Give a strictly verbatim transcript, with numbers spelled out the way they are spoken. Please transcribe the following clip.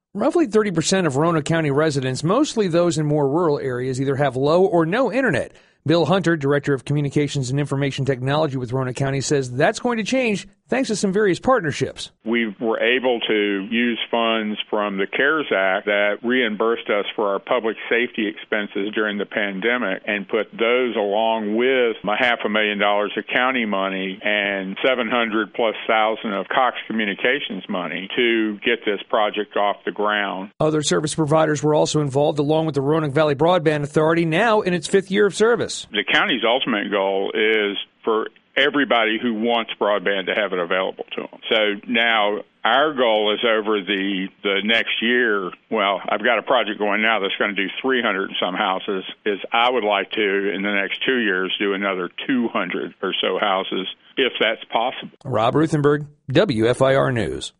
Roughly thirty percent of Roanoke County residents, mostly those in more rural areas, either have low or no internet. Bill Hunter, Director of Communications and Information Technology with Roanoke County, says that's going to change thanks to some various partnerships. We were able to use funds from the CARES Act that reimbursed us for our public safety expenses during the pandemic and put those along with a half a million dollars of county money and seven hundred plus thousand of Cox Communications money to get this project off the ground. Other service providers were also involved, along with the Roanoke Valley Broadband Authority, now in its fifth year of service. The county's ultimate goal is for everybody who wants broadband to have it available to them. So now our goal is over the the next year. Well, I've got a project going now that's going to do three hundred and some houses. Is I would like to, in the next two years, do another two hundred or so houses, if that's possible. Rob Ruthenberg, W F I R News.